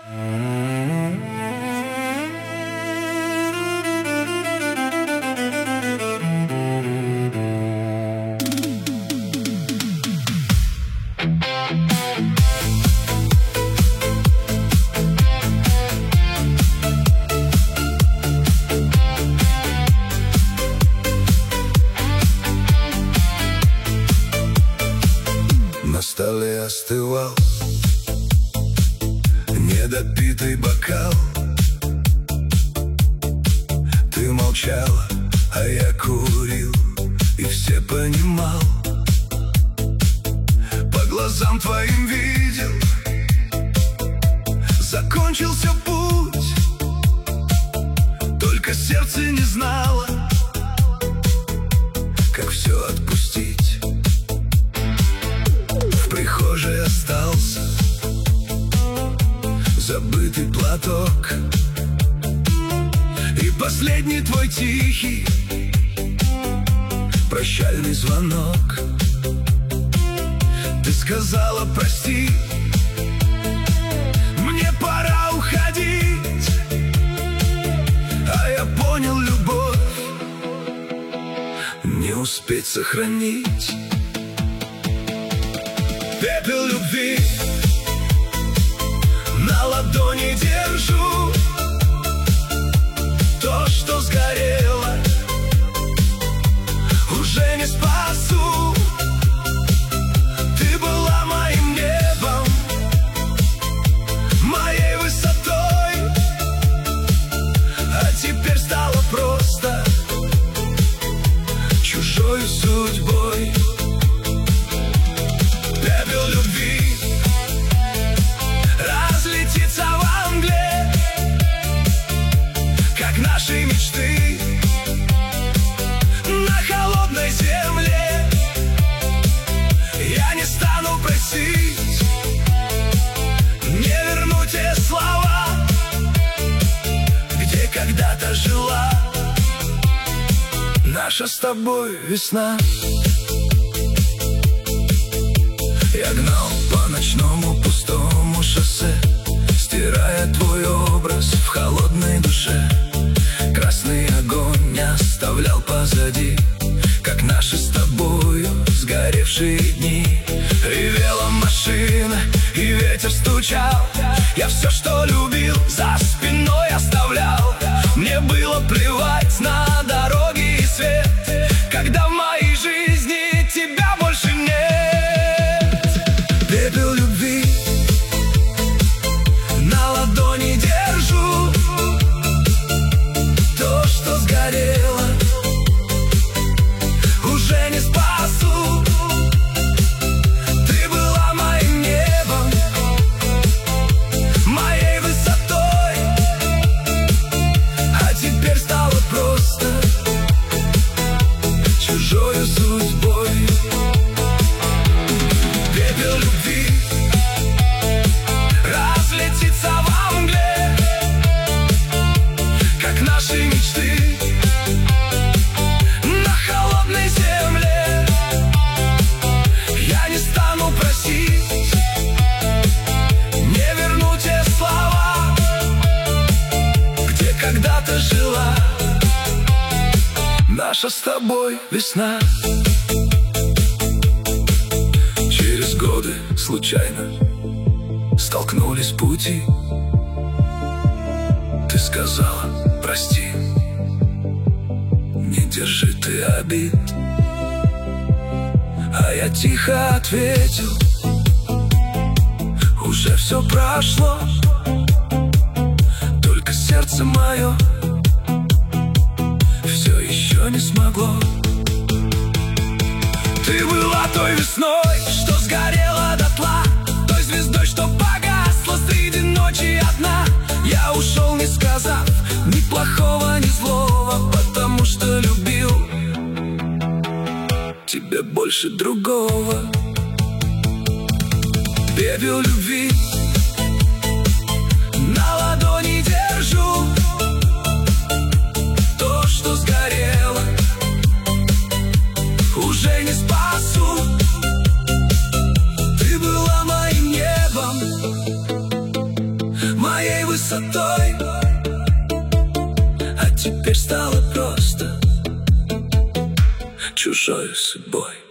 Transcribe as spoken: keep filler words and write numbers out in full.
На столе остывал недопитый бокал. Ты молчала, а я курил, и все понимал. По глазам твоим видел, закончился путь. Только сердце не знало, как все отпустить. В прихожей остался забытый платок и последний твой тихий прощальный звонок. Ты сказала прости, мне пора уходить, а я понял, любовь не успеть сохранить. Пепел любви на ладони держу, то, что сгорело, уже не спасу. Ты была моим небом, моей высотой, а теперь стала просто чужой судьбой. Пепел любви разлетится во мгле, как наши мечты на холодной земле. Я не стану просить, не верну те слова, где когда-то жила наша с тобой весна. Я гнал по ночному пустому шоссе, стирая твой образ в холодной душе. Красный огонь оставлял позади, как наши с тобою сгоревшие дни. Ревела машина, и ветер стучал. Я все, что любил, за спиной оставлял. Мне было плевать на дороги и свет, когда в моей жизни тебя больше нет. Пепел любви на ладони держу, то, что сгорело, уже не спасу. Ты была моим небом, моей высотой, а теперь стала просто чужою судьбой. Пепел любви разлетится во мгле, как наши мечты на холодной земле. Я не стану просить, не верну те слова, где когда-то жила наша с тобой весна. Через годы случайно столкнулись пути. Ты сказала прости, не держи ты обид, а я тихо ответил, уже все прошло, только сердце мое все еще не смогло. Ты была той весной, что сгорела дотла, той звездой, что погасла среди ночи одна. Я ушел, не сказав ни плохого, ни злого, потому что любил тебя больше другого. Пепел любви на ладони держу, то, что сгорело, уже не спасу. Ты была моим небом, моей красотой, а теперь стала просто чужой судьбой.